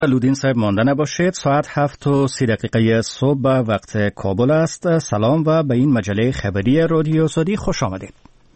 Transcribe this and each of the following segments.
لودین صاحب مانده نباشید. ساعت 7:30 صبح وقت کابل است. سلام و به این مجله خبری رادیو آزادی خوش آمدید.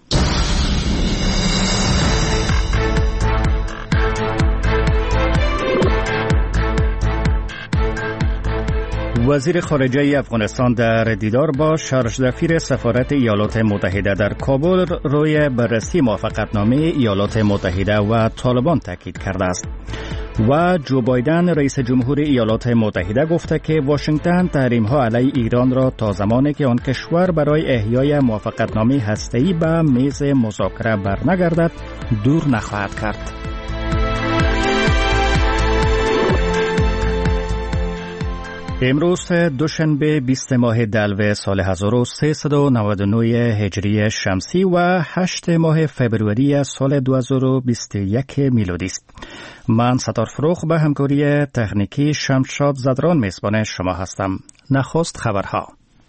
وزیر خارجه افغانستان در دیدار با شارژدفیر سفارت ایالات متحده در کابل روی بررسی موافقتنامه ایالات متحده و طالبان تاکید کرده است. و جو بایدن رئیس جمهور ایالات متحده گفته که واشنگتن تحریم‌ها علیه ایران را تا زمانی که آن کشور برای احیای موافقتنامه هسته‌ای به میز مذاکره برنگردد دور نخواهد کرد. امروز دوشنبه 20 ماه دلو سال 1399 هجری شمسی و 8 ماه فبروری سال 2021 میلادی است. من ستار فروخ به همکاری تکنیکی شمشاد زدران میزبان شما هستم. نخست خبرها.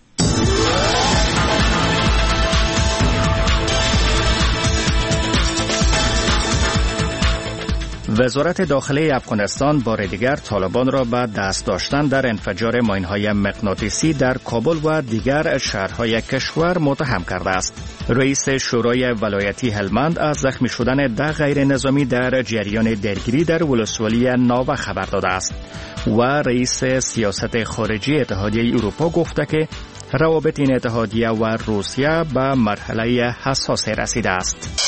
وزارت داخلی افغانستان بار دیگر طالبان را به دست داشتن در انفجار ماین‌های مغناطیسی در کابل و دیگر شهرهای کشور متهم کرده است. رئیس شورای ولایتی هلمند از زخمی شدن 10 غیر نظامی در جریان درگیری در ولسوالی ناوه خبر داده است و رئیس سیاست خارجی اتحادیه اروپا گفته که روابط این اتحادیه و روسیه به مرحله حساس رسیده است.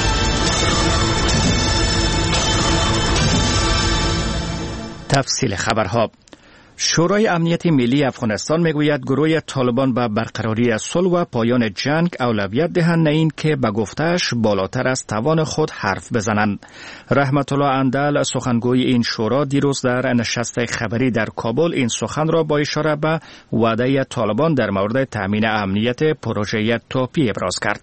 تفصیل خبرها. شورای امنیت ملی افغانستان میگوید گروه طالبان به برقراری صلح و پایان جنگ اولویت دهند، نه این که به گفته‌اش بالاتر از توان خود حرف بزنند. رحمت الله اندل سخنگوی این شورا دیروز در نشست خبری در کابل این سخن را با اشاره به وعده طالبان در مورد تامین امنیت پروژه توپی ابراز کرد.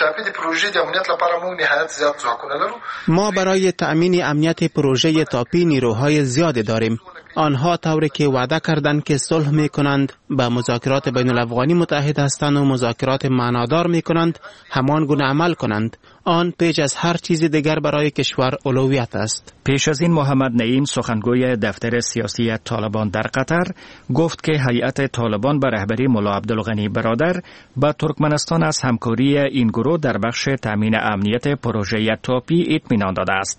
ما برای تأمین امنیت پروژه تاپی نیروهای زیاد داریم. آنها طوری که وعده کردند که صلح می کنند، به مذاکرات بین الافغانی متحد هستند و مذاکرات معنادار می کنند، همان گونه عمل کنند. آن پیش از هر چیز دیگر برای کشور اولویت است. پیش از این محمد نعیم سخنگوی دفتر سیاسی طالبان در قطر گفت که هیئت طالبان به رهبری ملا عبدالغنی برادر به ترکمنستان از همکاری این گروه در بخش تامین امنیت پروژه توپی اطمینان داده است.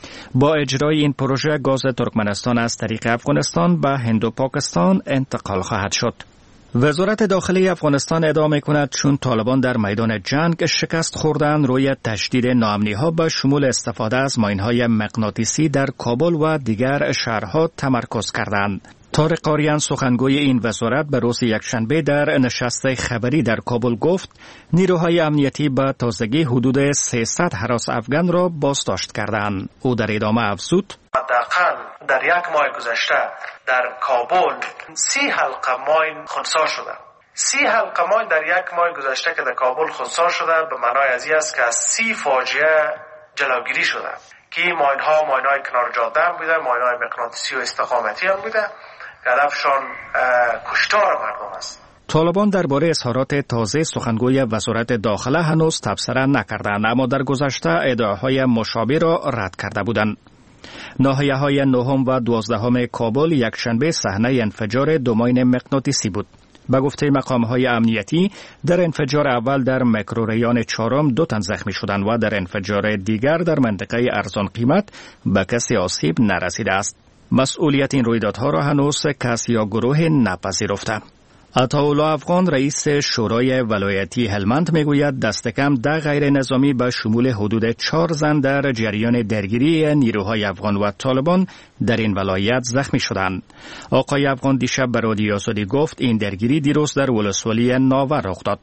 با اجرای این پروژه گاز ترکمنستان از طریق افغانستان به هند و پاکستان انتقال خواهد شد. وزارت داخلی افغانستان ادعا می‌کند چون طالبان در میدان جنگ شکست خوردند روی تشدید ناامنی‌ها به شمول استفاده از ماین‌های مغناطیسی در کابل و دیگر شهرها تمرکز کردند. طارق قاریان سخنگوی این وزارت به روز یکشنبه در نشست خبری در کابل گفت نیروهای امنیتی به تازگی حدود 300 هراس افغان را بازداشت کردند. او در ادامه افزود: حداقل در یک ماه گذشته در کابل 30 حلقه ماین خنثی شده. 30 حلقه ماین در یک ماه گذشته که در کابل خنثی شده به معنای از این است که از 30 فاجعه جلوگیری شده که این ماین‌های کنار جاده هم بوده، ماین‌های مغناطیسی و استقامتی هم بوده. هدفشان کشتار مردم است. طالبان درباره اظهارات تازه سخنگوی وزارت داخله هنوز تبصره نکردند، اما در گذشته ادعاهای مشابه را رد کرده بودند. ناحیه‌های 9 و 12 کابل یکشنبه صحنه انفجار دو ماین مغناطیسی بود. به گفته مقام‌های امنیتی در انفجار اول در میکروریان 4 2 تن زخمی شدند و در انفجار دیگر در منطقه ارزان قیمت به کسی آسیب نرسیده است. مسئولیت این رویدادها را هنوز کس یا گروه نپذیرفته. عطاالله افغان رئیس شورای ولایتی هلمند میگوید دست کم 10 غیر نظامی به شمول حدود 4 زن در جریان درگیری نیروهای افغان و طالبان در این ولایت زخمی شدند. آقای افغان دیشب به رادیو آزادی گفت این درگیری دیروز در ولسوالی ناوه رخ داد.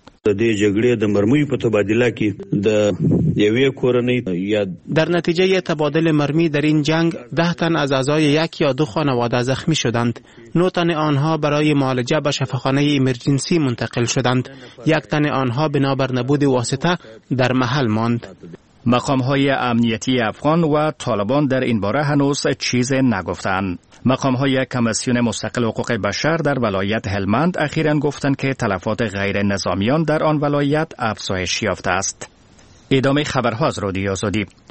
در نتیجه تبادل مرمی در این جنگ 10 تن از اعضای یک یا دو خانواده زخمی شدند. 9 تن آنها برای معالجه به شفاخانه ایمرجنسی منتقل شدند. 1 تن آنها بنابر نبود واسطه در محل ماند. مقام‌های امنیتی افغان و طالبان در این باره هنوز چیز نگفتند. مقام‌های کمیسیون مستقل حقوق بشر در ولایت هلمند اخیراً گفتند که تلفات غیر نظامیان در آن ولایت افزایش یافته است. ادامه خبرها از رادیو آزادی.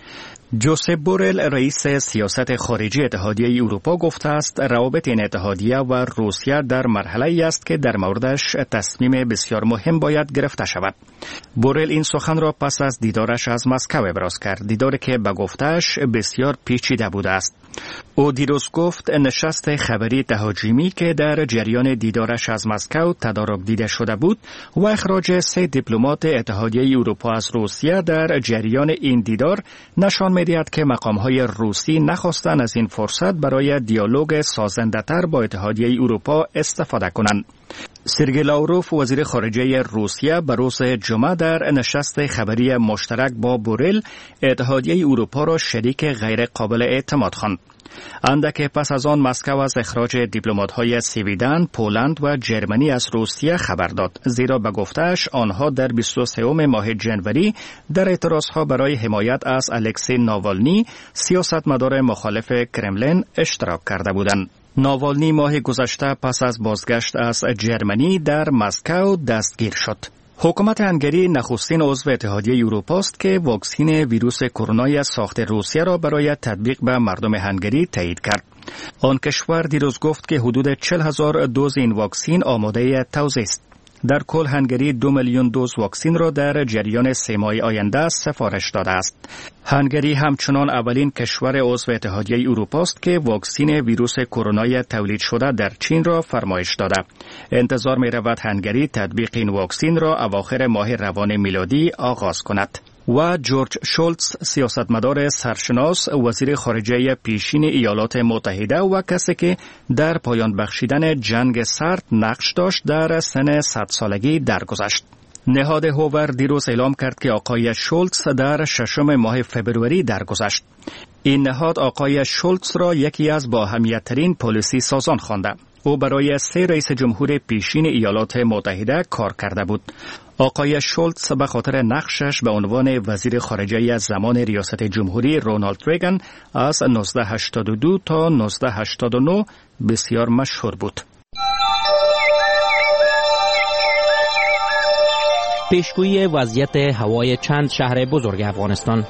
جوزپ بورل رئیس سیاست خارجی اتحادیه اروپا گفته است روابط این اتحادیه و روسیه در مرحله‌ای است که در موردش تصمیم بسیار مهم باید گرفته شود. بورل این سخن را پس از دیدارش از مسکو ابراز کرد، دیداری که به گفته‌اش بسیار پیچیده بوده است. او دیروز گفت نشست خبری تهاجمی که در جریان دیدارش از مسکو تدارک دیده شده بود و اخراج 3 دیپلمات اتحادیه اروپا از روسیه در جریان این دیدار نشان می‌دهد که مقام‌های روسی نخواستند از این فرصت برای دیالوگ سازنده‌تر با اتحادیه اروپا استفاده کنند. سرگئی لاوروف وزیر خارجه روسیه به روز جمعه در نشست خبری مشترک با بورل اتحادیه اروپا را شریک غیر قابل اعتماد خواند. اندک پس از آن مسکو از اخراج دیپلمات‌های سویدن، پولند و جرمنی از روسیه خبر داد، زیرا به گفته‌اش آنها در 23 ماه جنوری در اعتراضها برای حمایت از الکسی ناوالنی، سیاستمدار مخالف کرملین، اشتراک کرده بودند. ناوالنی ماه گذشته پس از بازگشت از جرمنی در مسکو دستگیر شد. حکومت هنگری نخستین عضو اتحادیه اروپا است که واکسن ویروس کرونا ساخت روسیه را برای تطبیق به مردم هنگری تایید کرد. آن کشور دیروز گفت که حدود 40,000 دوز این واکسن آماده توزیع است. در کل هنگری 2 میلیون دوز واکسن را در جریان 3 ماه آینده سفارش داده است. هنگری همچنان اولین کشور عضو اتحادیه اروپا است که واکسن ویروس کرونا تولید شده در چین را فرمایش داده. انتظار می رود هنگری تطبیق این واکسن را اواخر ماه روان میلادی آغاز کند. و جورج شولتز سیاستمدار سرشناس وزیر خارجه پیشین ایالات متحده و کسی که در پایان بخشیدن جنگ سرد نقش داشت در سن 100 سالگی درگذشت. نهاد هوور دیروز اعلام کرد که آقای شولتز در 6 ماه فبروری درگذشت. این نهاد آقای شولتز را یکی از با اهمیت‌ترین پالیسی سازان خوانده. او برای 3 رئیس جمهور پیشین ایالات متحده کار کرده بود. آقای شولتز به خاطر نقشش به عنوان وزیر خارجه از زمان ریاست جمهوری رونالد ریگان از 1982 تا 1989 بسیار مشهور بود. پیشگویی وضعیت هوای چند شهر بزرگ افغانستان.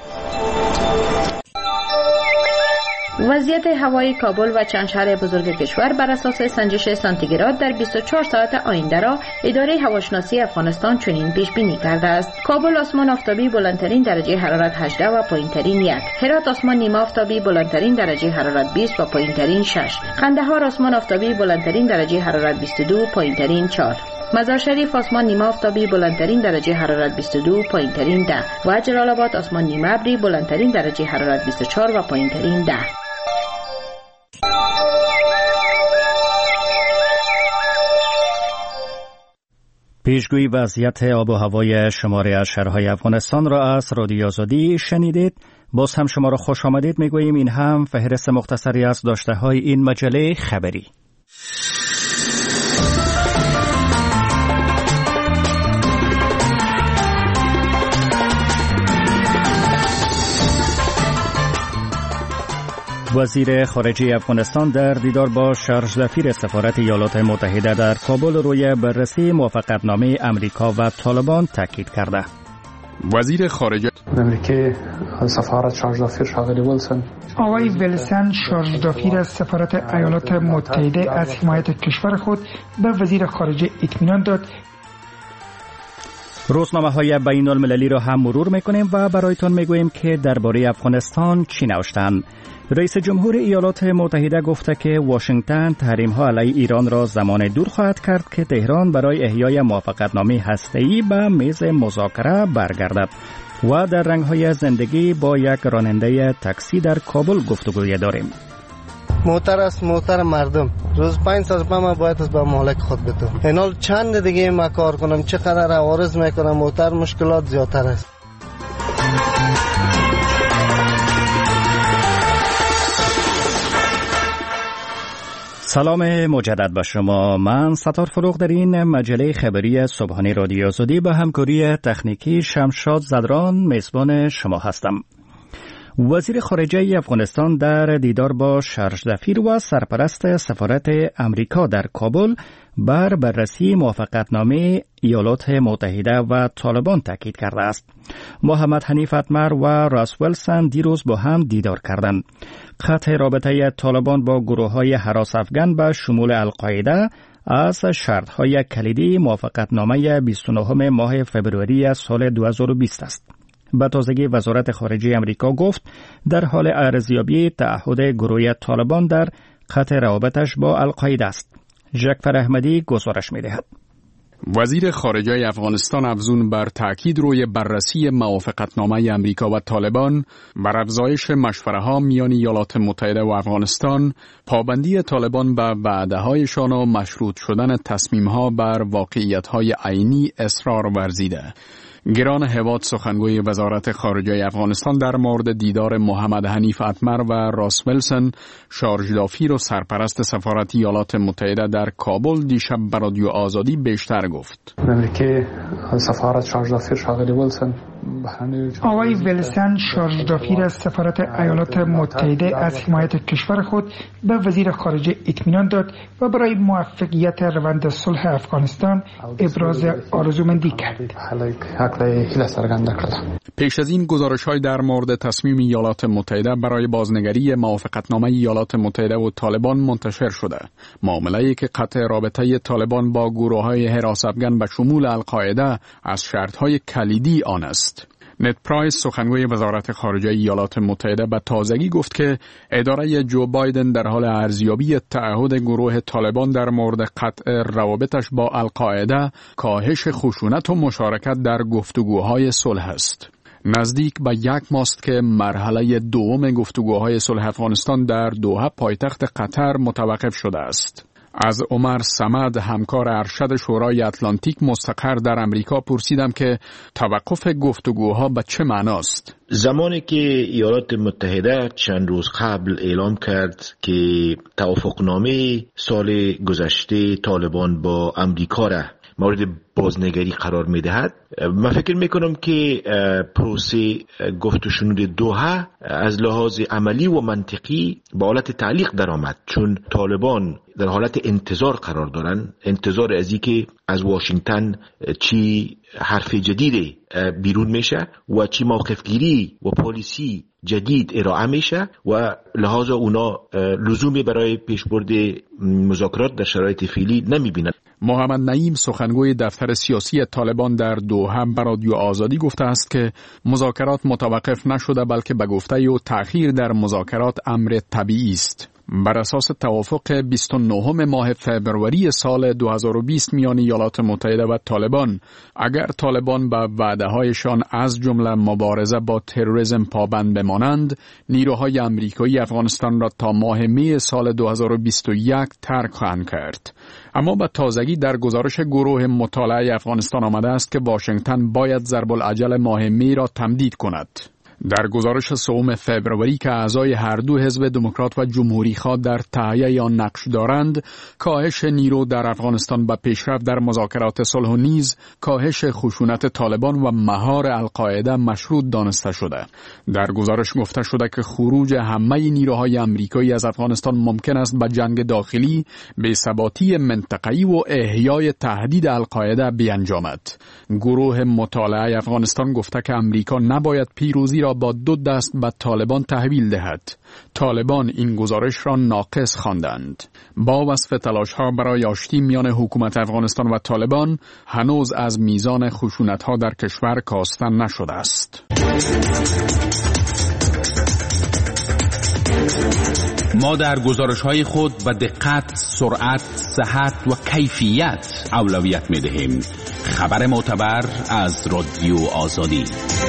وضعیت هوای کابل و چند شهر بزرگ کشور بر اساس سنجش سانتیگراد در 24 ساعت آینده را اداره هواشناسی افغانستان چنین پیش بینی کرده است: کابل آسمان آفتابی بلندترین درجه حرارت 18 و پایینترین 1. هرات آسمان نیمه آفتابی بلندترین درجه حرارت 20 و پایینترین 6. قندهار آسمان آفتابی بلندترین درجه حرارت 22 پایینترین 4. مزار شریف آسمان نیمه آفتابی بلندترین درجه حرارت 22 پایینترین 10 و جلال آباد آسمان نیمه ابری بلندترین درجه حرارت 24 و پایینترین 10. پیشگویی وضعیت آب و هوای شماره از شهرهای افغانستان را از رادیو آزادی شنیدید. باز هم شما را خوش آمدید میگوییم. این هم فهرست مختصری از داشته‌های این مجله خبری. وزیر خارجه افغانستان در دیدار با شارژ سفارت ایالات متحده در کابل روی بررسی موافقتنامه امریکا و طالبان تاکید کرده. وزیر خارجه امریکا سفارت شارژ آقای ویلسون شارژ از سفارت ایالات متحده از حمایت کشور خود به وزیر خارجه اطمینان داد. روزنامه‌های بین المللی را هم مرور می‌کنیم و برایتان می‌گوییم که درباره افغانستان چی نوشتند. رئیس جمهور ایالات متحده گفته که واشنگتن تحریم‌ها علیه ایران را زمان دور خواهد کرد که تهران برای احیای موافقتنامه هسته‌ای به میز مذاکره برگردد. و در رنگ‌های زندگی با یک راننده تاکسی در کابل گفتگوی داریم. محترم مردم، روز 5 ساعت ما باید از به مالک خود بدم. اینال چند دیگه ما کار کنم، چقدر عوارض میکنم، محترم مشکلات زیادتر است. سلام مجدد به شما. من ستار فروغ در این مجله خبری صبحانه رادیو آزادی به همکاری تکنیکی شمشاد زدران میزبان شما هستم. وزیر خارجه افغانستان در دیدار با شارژ و سرپرست سفارت امریکا در کابل بر بررسی موافقتنامه ایالات متحده و طالبان تاکید کرده است. محمد حنیف اتمر و راس ویلسون دیروز با هم دیدار کردند. قطع رابطه طالبان با گروه‌های هراس افغان به شمول القاعده از شرط‌های کلیدی موافقتنامه 29 ماه فبروری سال 2020 است. به تازگی وزارت خارجه امریکا گفت در حال ارزیابی تعهد گروه طالبان در قطع روابطش با القاعده است. جعفر احمدی گزارش می‌دهد. وزیر خارجه افغانستان افزون بر تأکید روی بررسی موافقتنامه امریکا و طالبان بر افزایش مشوره‌ها میان ایالات متحده و افغانستان، پابندی طالبان به وعده‌هایشان و مشروط شدن تصمیم‌ها بر واقعیت‌های عینی اصرار ورزیده. گران هواد سخنگوی وزارت خارجه افغانستان در مورد دیدار محمد حنیف اتمر و راس ویلسون، شارژ دافیر و سرپرست سفارت ایالات متحده در کابل دیشب به رادیو آزادی بیشتر گفت. سفارت شارژ دافیر شاغلی ویلسون، آقای ویلسون شارژ دافیر از سفارت ایالات متحده از حمایت کشور خود به وزیر خارجه اطمینان داد و برای موفقیت روند صلح افغانستان ابراز آرزومندی کرد. پیش از این گزارش‌های در مورد تصمیم ایالات متحده برای بازنگری موافقتنامه ایالات متحده و طالبان منتشر شده. معامله‌ای که قطع رابطه طالبان با گروه‌های هراس افغان به شمول القاعده از شرط‌های کلیدی آن است. نت پرایس سخنگوی وزارت خارجه ایالات متحده به تازگی گفت که اداره جو بایدن در حال ارزیابی تعهد گروه طالبان در مورد قطع روابطش با القاعده، کاهش خشونت و مشارکت در گفتگوهای صلح است. نزدیک به 1 ماه است که مرحله دوم گفتگوهای صلح افغانستان در دوحه پایتخت قطر متوقف شده است. از عمر صمد، همکار ارشد شورای اتلانتیک مستقر در امریکا، پرسیدم که توقف گفتگوها به چه معناست؟ زمانی که ایالات متحده چند روز قبل اعلام کرد که توافقنامه سال گذشته طالبان با امریکا را مورد بازنگری قرار می‌دهد، من فکر می‌کنم که پروسه گفت و شنود دوحه از لحاظ عملی و منطقی به حالت تعلیق درآمد، چون طالبان در حالت انتظار قرار دارند، انتظار از اینکه از واشنگتن چی حرف جدید بیرون میشه و چی موقف گیری و پالیسی جدید ارائه میشه و لحاظ اونا لزومی برای پیشبرد مذاکرات در شرایط فعلی نمیبینند. محمد نعیم سخنگوی دفتر سیاسی طالبان در دوحه به رادیو آزادی گفته است که مذاکرات متوقف نشده، بلکه به گفته او تأخیر در مذاکرات امر طبیعی است. بر اساس توافق 29 ماه فبروری سال 2020 میان ایالات متحده و طالبان، اگر طالبان به وعده‌هایشان از جمله مبارزه با تروریسم پابند بمانند، نیروهای آمریکایی افغانستان را تا ماه می سال 2021 ترک خواهند کرد. اما به تازگی در گزارش گروه مطالعه افغانستان آمده است که واشنگتن باید ضرب العجل ماه می را تمدید کند. در گزارش 3 فبروری که اعضای هر دو حزب دموکرات و جمهوری خواه در تهیه آن نقش دارند، کاهش نیرو در افغانستان به پیشرفت در مذاکرات صلح و نیز کاهش خشونت طالبان و مهار القاعده مشروط دانسته شده. در گزارش گفته شده که خروج همه نیروهای آمریکایی از افغانستان ممکن است به جنگ داخلی، بی‌ثباتی منطقه‌ای و احیای تهدید القاعده بیانجامد. گروه مطالعه افغانستان گفته که آمریکا نباید پیروزی را با 2 دست به طالبان تحویل دهد. طالبان این گزارش را ناقص خواندند. با وصف تلاش‌ها برای آشتی میان حکومت افغانستان و طالبان، هنوز از میزان خشونت‌ها در کشور کاسته نشده است. ما در گزارش‌های خود به دقت، سرعت، صحت و کیفیت اولویت می‌دهیم. خبر معتبر از رادیو آزادی.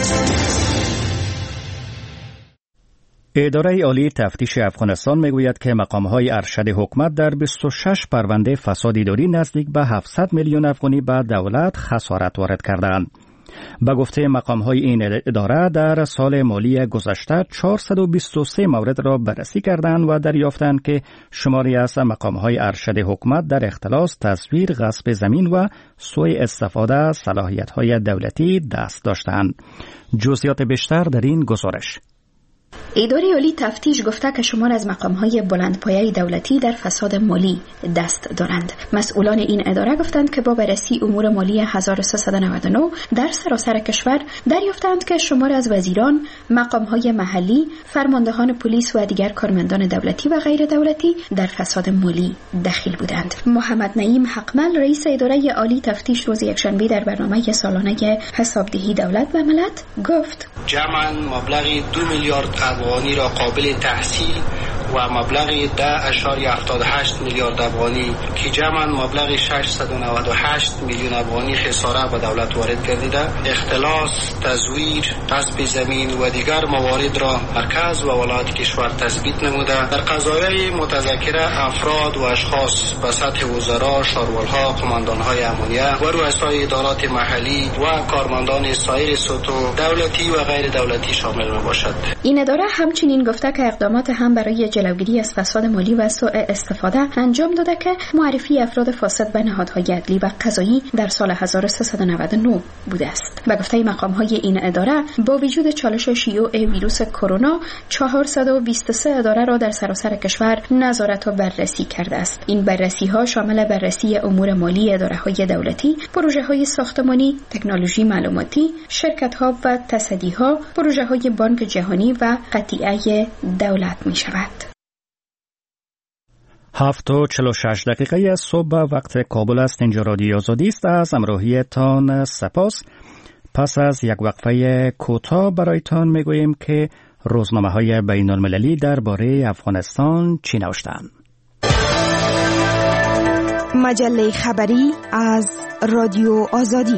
اداره عالی تفتیش افغانستان میگوید که مقام‌های ارشد حکومت در 26 پرونده فساد اداری نزدیک به 700 میلیون افغانی به دولت خسارت وارد کردند. به گفته مقام‌های این اداره در سال مالی گذشته 423 مورد را بررسی کردند و دریافتند که شماری از مقام‌های ارشد حکومت در اختلاس، تزویر، غصب زمین و سوء استفاده از صلاحیت‌های دولتی دست داشتند. جزئیات بیشتر در این گزارش. اداره عالی تفتیش گفته که شمار از مقام‌های بلندپایه دولتی در فساد مالی دست دارند. مسئولان این اداره گفتند که با بررسی امور مالی 1399 در سراسر کشور دریافتند که شمار از وزیران، مقام‌های محلی، فرماندهان پلیس و دیگر کارمندان دولتی و غیر دولتی در فساد مالی دخیل بودند. محمد نعیم حقمل رئیس اداره عالی تفتیش روز یکشنبه در برنامه سالانه حسابدهی دولت و ملت گفت جمعاً مبلغ 2 میلیارد افغانی را قابل تحصیل و مبلغ 10.78 میلیارد افغانی که جمعاً مبلغ 698 میلیون افغانی خساره به دولت وارد گردیده، اختلاس، تزویر، غصب زمین و دیگر موارد را مرکز و ولایت کشور تثبیت نموده. در قضایای متذکره افراد و اشخاص به سطح وزرا، شارولها، قماندانهای امنیه و رؤسای ادارات محلی و کارمندان سایر سطوح دولتی و غیر دولتی شامل می باشد. این اداره همچنین گفته که اقدامات هم برای جلوگیری از فساد مالی و سوء استفاده انجام داده که معرفی افراد فاسد به نهادهای عدلی و قضایی در سال 1399 بوده است. به گفته مقام‌های این اداره با وجود چالش شیوع ویروس کرونا 423 اداره را در سراسر کشور نظارت و بررسی کرده است. این بررسی‌ها شامل بررسی امور مالی اداره‌های دولتی، پروژه‌های ساختمانی، تکنولوژی معلوماتی، شرکت‌ها و تصدی‌ها، پروژه‌های بانک جهانی و قطیعه دولت می‌شود. 7:46 صبح وقت کابل است. اینجا رادیو آزادی است. از همراهیتان سپاس. پس از یک وقفه کوتاه برایتان میگوییم که روزنامه‌های بین‌المللی درباره افغانستان چی نوشتند. مجله خبری از رادیو آزادی.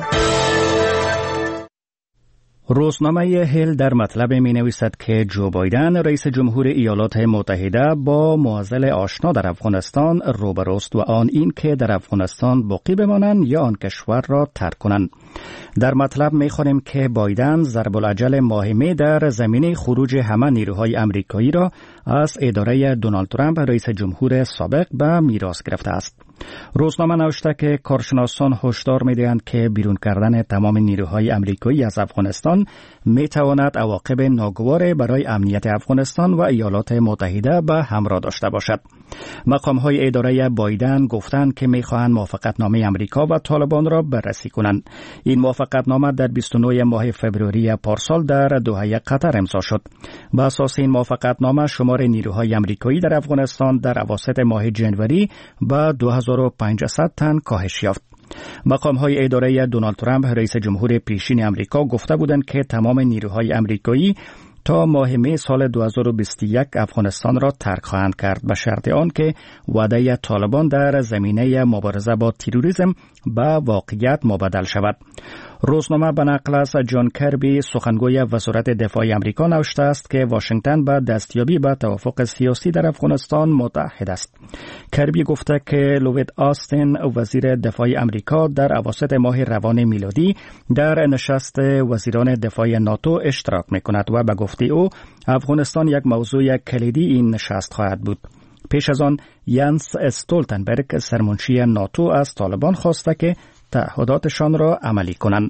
روزنامه هیل در مطلب می نویسد که جو بایدن رئیس جمهور ایالات متحده با معضل آشنا در افغانستان روبروست و آن این که در افغانستان باقی بمانند یا آن کشور را ترک کنند. در مطلب می خوانیم که بایدن ضرب الاجل ماهمه در زمینه خروج همه نیروهای امریکایی را از اداره دونالد ترامپ رئیس جمهور سابق به میراث گرفته است. روزنامه نوشته که کارشناسان هشدار می‌دهند که بیرون کردن تمام نیروهای امریکایی از افغانستان می‌تواند عواقب ناگوار برای امنیت افغانستان و ایالات متحده به همراه داشته باشد. مقام‌های اداره بایدن گفتند که می‌خواهند موافقتنامه امریکا و طالبان را بررسی کنند. این موافقتنامه در 29 ماه فوریه پارسال در دوحه قطر امضا شد. بر اساس این موافقتنامه شمار نیروهای امریکایی در افغانستان در اواسط ماه جنوری به 2500 تن کاهش یافت. مقام‌های اداره دونالد ترامپ رئیس جمهور پیشین امریکا گفته بودند که تمام نیروهای امریکایی تا ماه می سال 2021 افغانستان را ترک خواهند کرد به شرط آنکه وعده طالبان در زمینه مبارزه با تروریسم به واقعیت مبدل شود. روزنامه به نقل از جان کربی سخنگوی وزارت دفاع آمریکا نوشته است که واشنگتن به دستیابی به توافق سیاسی در افغانستان متعهد است. کربی گفته که لوید آستین وزیر دفاع آمریکا در اواسط ماه روان میلادی در نشست وزیران دفاع ناتو اشتراک می‌کند و به گفته او افغانستان یک موضوع کلیدی این نشست خواهد بود. پیش از آن ینس استولتنبرگ سرمنشی ناتو از طالبان خواسته که تعهداتشان را عملی کنند.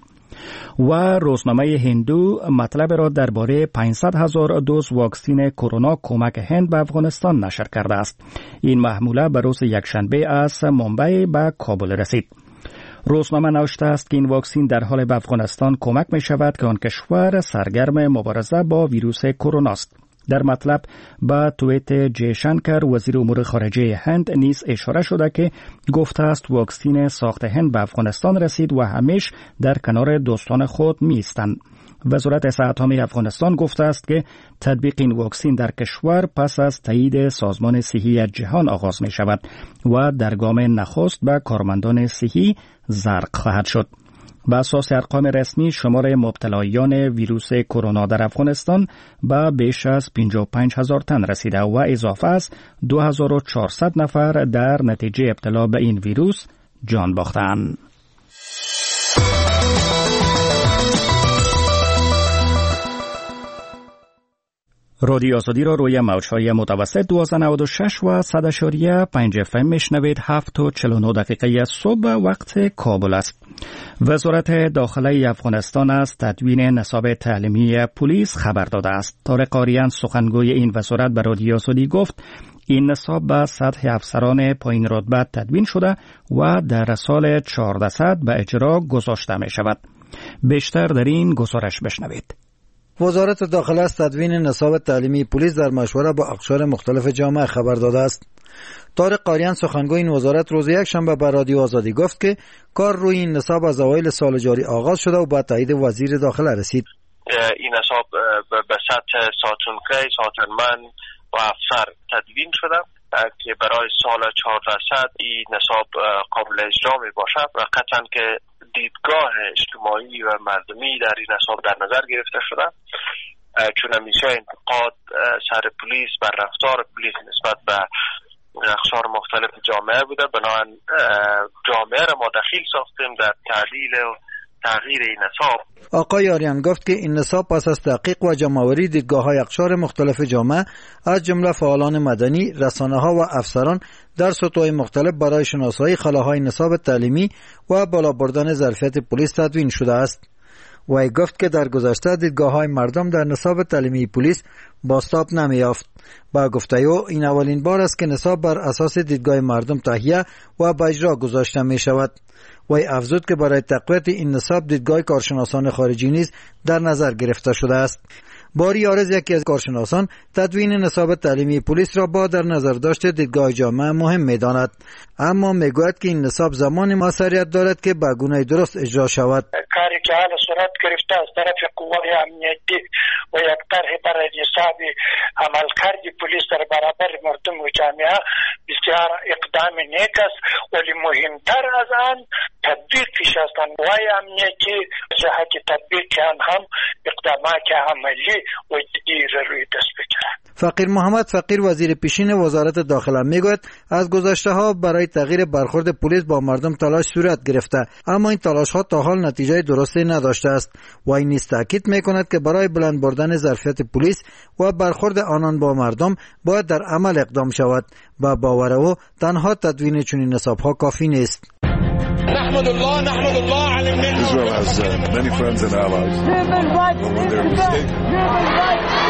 و روزنامه هندو مطلب را درباره 500,000 دوز واکسین کرونا کمک هند به افغانستان نشر کرده است. این محموله به روز یکشنبه از ممبئی به کابل رسید. روزنامه نوشته است که این واکسین در حال به افغانستان کمک می شود که آن کشور سرگرم مبارزه با ویروس کرونا است. در مطلب با توییت جیشنکر وزیر امور خارجه هند نیز اشاره شده که گفته است واکسین ساخت هند به افغانستان رسید و همیشه در کنار دوستان خود می ایستند. وزارت صحت عامه افغانستان گفته است که تطبیق این واکسین در کشور پس از تایید سازمان صحی جهان آغاز می شود و در گام نخست به کارمندان صحی زرق خواهد شد. به اساس ارقام رسمی شمار مبتلایان ویروس کرونا در افغانستان به بیش از 55,000 تن رسیده و اضافه از 2400 نفر در نتیجه ابتلا به این ویروس جان باختند. رادیو آزادی را روی موج‌های متوسط 1296 و 100.5 FM میشنوید. 7:49 صبح وقت کابل است. وزارت داخله افغانستان از تدوین نصاب تعلیمی پلیس خبر داده است. طارق آریان سخنگوی این وزارت به رادیو آزادی گفت این نصاب به سطح افسران پایین رتبه تدوین شده و در سال 1400 به اجرا گذاشته می شود. بیشتر در این گزارش بشنوید. وزارت داخله از تدوین نصاب تعلیمی پلیس در مشوره با اقشار مختلف جامعه خبر داده است. طارق آریان سخنگوی این وزارت روز یکشنبه به رادیو آزادی گفت که کار روی این نصاب از اوایل سال جاری آغاز شده و با تایید وزیر داخله رسید. این نصاب به سطح ساتونکی، ساتنمن و افسر تدوین شده که برای سال 1400 این نصاب قابل اجرا می باشد و قطعا که دیدگاه اجتماعی و مردمی در این نصاب در نظر گرفته شده، چون همیشه انتقاد سر پلیس بر رفتار پلیس نسبت به اقشار مختلف جامعه بوده. بنابراین جامعه را ما دخیل ساختیم در تعدیل و تغییر این نصاب. آقای آریان گفت که این نصاب پس از تحقیق و جمع‌آوری دیدگاه‌های اقشار مختلف جامعه از جمله فعالان مدنی، رسانه‌ها و افسران در سطوح مختلف برای شناسایی خلاهای نصاب تعلیمی و بالا بردن ظرفیت پلیس تدوین شده است. وی گفت که در گذشته دیدگاه‌های مردم در نصاب تعلیمی پلیس بازتاب نمی‌یافت. با گفته او این اولین بار است که نصاب بر اساس دیدگاه مردم تهیه و به اجرا گذاشته می‌شود. وی افزود که برای تقویت این نصاب دیدگاه کارشناسان خارجی نیز در نظر گرفته شده است. باری عارض یکی از کارشناسان تدوین نصاب تعلیمی پلیس را با در نظر داشته دیدگاه جامعه مهم می‌داند، اما میگوید که این نصاب زمان موثریت دارد که به گونه درست اجرا شود. کاری که حال صورت گرفته از طرف قوات امنیتی و یک طرح برای حساب عملکرد پلیس در برابر مردم و جامعه بسیار اقدام نیک است، ولی مهمتر از آن تطبیقش است. قوات امنیتی جهت تطبیق آن هم اقدامات عملی و دیر روی دست بگیرد. فقیر محمد فقیر وزیر پیشین وزارت داخله میگوید از گذشته ها برای تغییر برخورد پلیس با مردم تلاش صورت گرفته، اما این تلاش ها تا حال نتیجه درستی نداشته است و این نیز تاکید میکند که برای بلند بردن ظرفیت پلیس و برخورد آنان با مردم باید در عمل اقدام شود. با باور او تنها تدوین چنین نصاب ها کافی نیست. نحمد الله على النعمة. Israel has many friends and allies. When they're mistaken.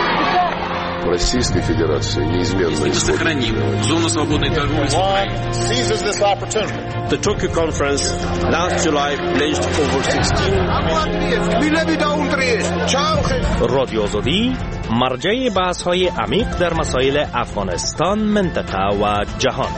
Российской Федерации неизменно сохраним зону свободной торговли с Украиной. Seizes this opportunity. The Tokyo conference last July pledged over 16. رادیو آزادی مرجع بحث‌های عمیق در مسائل افغانستان، منطقه و جهان.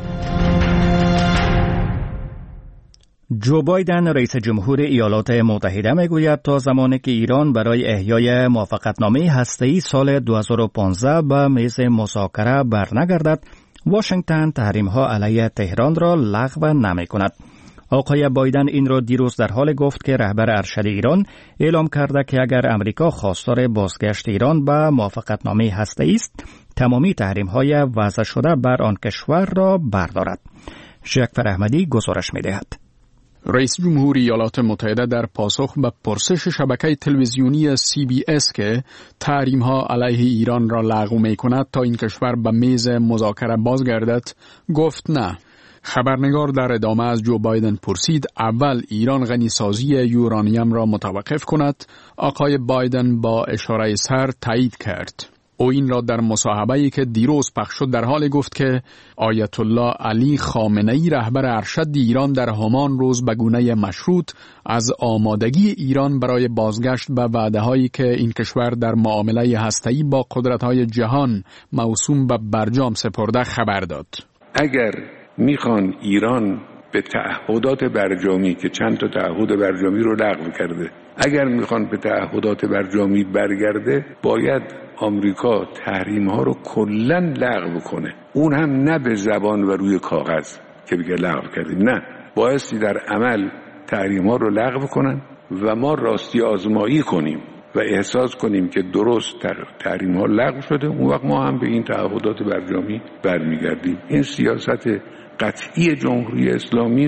جو بایدن رئیس جمهور ایالات متحده میگوید تا زمانی که ایران برای احیای موافقتنامه هسته‌ای سال 2015 به میز مذاکره برنگردد، واشنگتن تحریم‌ها علیه تهران را لغو نمی‌کند. آقای بایدن این را دیروز در حال گفت که رهبر ارشد ایران اعلام کرده که اگر امریکا خواستار بازگشت ایران به موافقتنامه هسته‌ای است، تمامی تحریم‌های وضع شده بر آن کشور را بردارد. جعفر احمدی گزارش می‌دهد. رئیس جمهور ایالات متحده در پاسخ به پرسش شبکه تلویزیونی CBS که تحریم‌ها علیه ایران را لغو می‌کند تا این کشور به میز مذاکره بازگردد گفت نه. خبرنگار در ادامه از جو بایدن پرسید اول ایران غنیسازی یورانیم را متوقف کند. آقای بایدن با اشاره سر تایید کرد. او این را در مصاحبه‌ای که دیروز پخش شد در حال گفت که آیت الله علی خامنه‌ای رهبر ارشد ایران در همان روز به گونه مشروط از آمادگی ایران برای بازگشت به وعده‌هایی که این کشور در معامله هسته‌ای با قدرت‌های جهان موسوم به برجام سپرده خبر داد. اگر میخوان ایران به تعهدات برجامی که چند تا تعهد برجامی رو لغو کرده، اگر میخوان به تعهدات برجامی برگرده، باید آمریکا تحریم ها رو کلاً لغو کنه. اون هم نه به زبان و روی کاغذ که بگه لغو کردیم، نه، بایستی در عمل تحریم ها رو لغو کنن و ما راستی آزمایی کنیم و احساس کنیم که درست تحریم ها لغو شده. اون وقت ما هم به این تعهدات برجامی برمیگردیم. این سیاست قطعی جمهوری اسلامی است.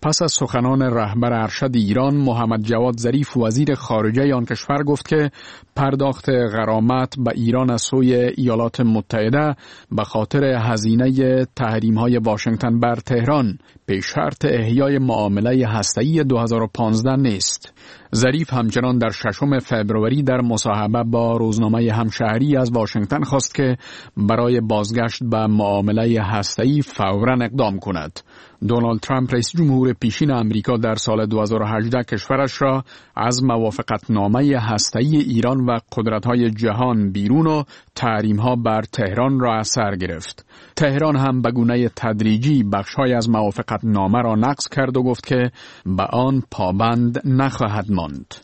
پس از سخنان رهبر ارشد ایران محمد جواد ظریف وزیر خارجه آن کشور گفت که پرداخت غرامت به ایران از سوی ایالات متحده به خاطر هزینه تحریم‌های واشنگتن بر تهران به شرط احیای معامله هسته‌ای 2015 نیست. ظریف همچنان در 6 فوریه در مصاحبه با روزنامه همشهری از واشنگتن خواست که برای بازگشت به معامله هسته‌ای فوراً اقدام کند. دونالد ترامپ رئیس جمهور پیشین امریکا در سال 2018 کشورش را از موافقتنامه هسته‌ای ایران و قدرت‌های جهان بیرون و تحریم‌ها بر تهران را از سر گرفت. تهران هم به گونه تدریجی بخش‌های از موافقتنامه را نقض کرد و گفت که به آن پابند نخواهد ماند.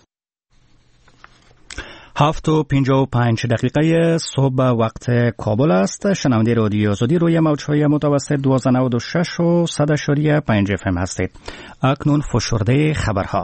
7:55 صبح وقت کابل است. شنونده رادیو آزادی روی موج‌های متوسط 1296 و 100.5 FM هستید. اکنون فشرده خبرها.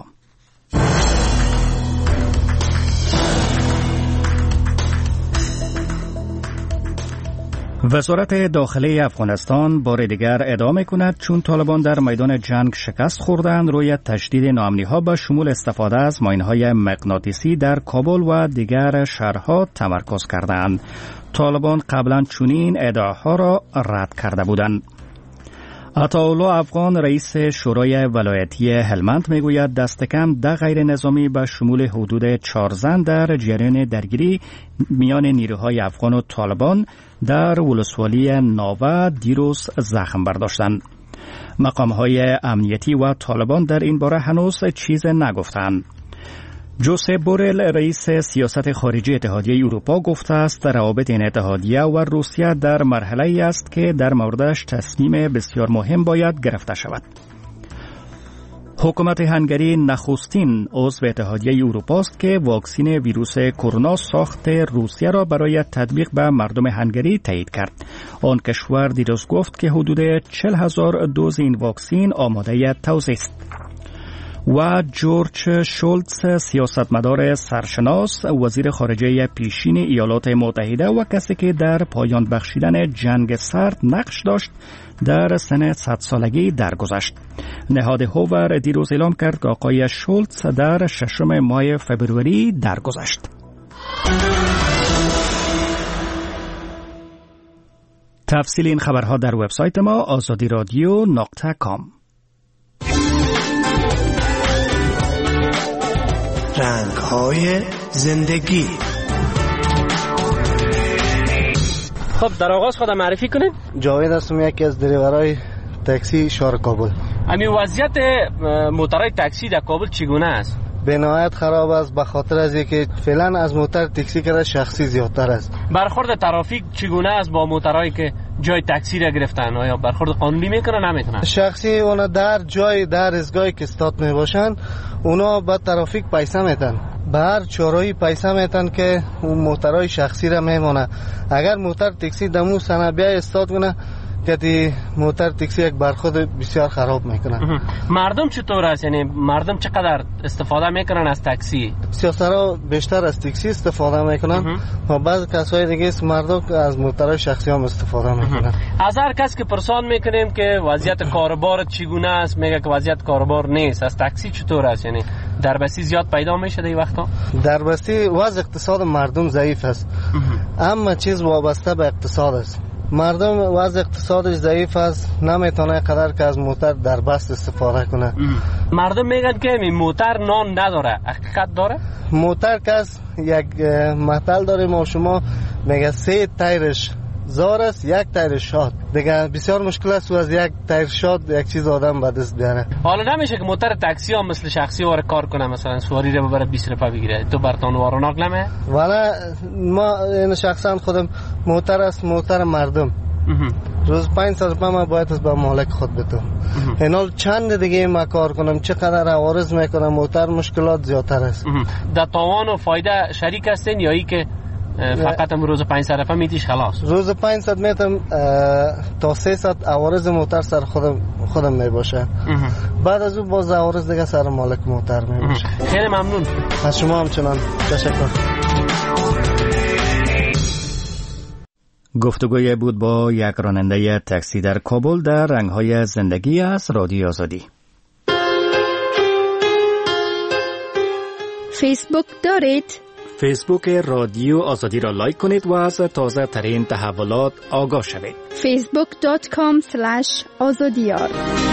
وزارت داخلی افغانستان بار دیگر ادعا کند چون طالبان در میدان جنگ شکست خوردند روی تشدید ناامنی‌ها به شمول استفاده از ماین‌های مغناطیسی در کابل و دیگر شهرها تمرکز کردند. طالبان قبلا چنین ادعاها را رد کرده بودند. عطاالله افغان رئیس شورای ولایتی هلمند میگوید دست کم 10 غیر نظامی به شمول حدود 4 زن در جریان درگیری میان نیروهای افغان و طالبان در ولسوالی ناوه دیروز زخم برداشتند. مقامهای امنیتی و طالبان در این باره هنوز چیز نگفتند. جوزپ بورل رئیس سیاست خارجی اتحادیه اروپا گفته است روابط این اتحادیه و روسیه در مرحله‌ای است که در موردش تصمیم بسیار مهم باید گرفته شود. حکومت هنگری نخستین عضو اتحادیه اروپا است که واکسن ویروس کرونا ساخت روسیه را برای تطبیق به مردم هنگری تایید کرد. آن کشور دیروز گفت که حدود 40,000 دوز این واکسن آماده توزیع است. و جورج شولتز سیاستمدار سرشناس وزیر خارجه پیشین ایالات متحده و کسی که در پایان بخشیدن جنگ سرد نقش داشت در سن 100 سالگی درگذشت. نهاد هوور دیروز اعلام کرد که آقای شولتز در 6 ماه فوریه درگذشت. تفصیل این خبرها در وبسایت ما azadiradio.com. رنگ‌های زندگی. خب در آغاز خودم معرفی کنید. جاوید هستم، یکی از دریورای تاکسی شهر کابل. همین وضعیت موترهای تاکسی در کابل چگونه است؟ به نهایت خراب است، به خاطر از اینکه فعلا از موتر تاکسی کرده شخصی زیادتر است. برخورد ترافیک چگونه است با موترهایی که جای تاکسی را گرفتن؟ آیا برخورد قانونی میکنن نمیکنن؟ شخصی اونا در جای در ازگاهی که استاد میباشن اونا با ترافیک پیسه میتن، به هر چارایی پیسه میتن که اون موترهای شخصی را میمونه. اگر موتر تاکسی دمو سنه بیای استاد کنه که موتر تاکسی یک برخورد بسیار خراب میکنه. مردم چطور است؟ یعنی مردم چقدر استفاده میکنن از تاکسی؟ سیاست‌ها بیشتر از تاکسی استفاده میکنن و بعض کسای دیگه مردم از موترهای شخصی هم استفاده میکنن. از هر کس که پرسان میکنیم که وضعیت کاروبار چگونه است میگه که وضعیت کاروبار نیست. از تاکسی چطور است؟ یعنی دربستی زیاد پیدا میشه در این وقتا؟ دربستی وضع اقتصاد مردم ضعیف است. اما چیز وابسته به اقتصاد است. مردم وضع اقتصادش ضعیف است، نمیتونه قدر که از موتر در بست استفاده کنه. مردم میگن که موتر نان نداره، حقیقت داره؟ موتر که از یک مثل داریم ما شما میگه 3 تایرش زار است، 1 تایر شاد. دیگه بسیار مشکل است و از 1 تایر شاد یک چیز آدم به دست بیاره. حالا نمیشه که موتر تاکسی ها مثل شخصی واره کار کنه، مثلا سواری رو ببره 20 روپیه بگیره، تو برتون واروناک نمه؟ والا ما این شخصا خودم موتر است، موتر مردم روز 500 روپیه ما باید از به مالک خود بدم. اینال چند دیگه ما کار کنم، چقدر عوارض میکنم، موتر مشکلات زیادتر است. در تاوان و فایده شریک هستین یا ای که فقط هم روز 500 روپیه میتیش خلاص؟ روز 500 میتم تا 300 عوارض موتر سر خودم میباشه. بعد از اون باز عوارض دیگه سر مالک موتر میباشه. خیلی ممنون از شما، همچنان تشکر. گفتگوی بود با یک راننده تاکسی در کابل در رنگ‌های زندگی از رادیو آزادی. فیسبوک دارید؟ فیسبوک رادیو آزادی را لایک کنید و از تازه ترین تحولات آگاه شوید. facebook.com/azadiyar.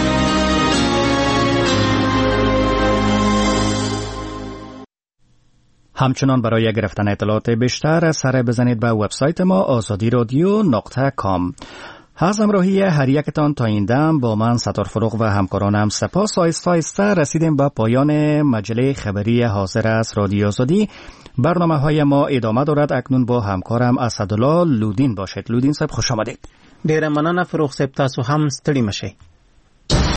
همچنان برای گرفتن اطلاعات بیشتر سر بزنید به وبسایت ما azadirodio.com. از همراهی هر یکتان تا این دم با من ستار فروغ و همکارانم سپاس. آیسته رسیدیم به پایان مجله خبری حاضر از رادیو آزادی. برنامه های ما ادامه دارد. اکنون با همکارم اسدالله لودین باشید. لودین صاحب خوش آمدید. ډیره مننه فروغ صاحب، تاسو هم ستړي مشئ.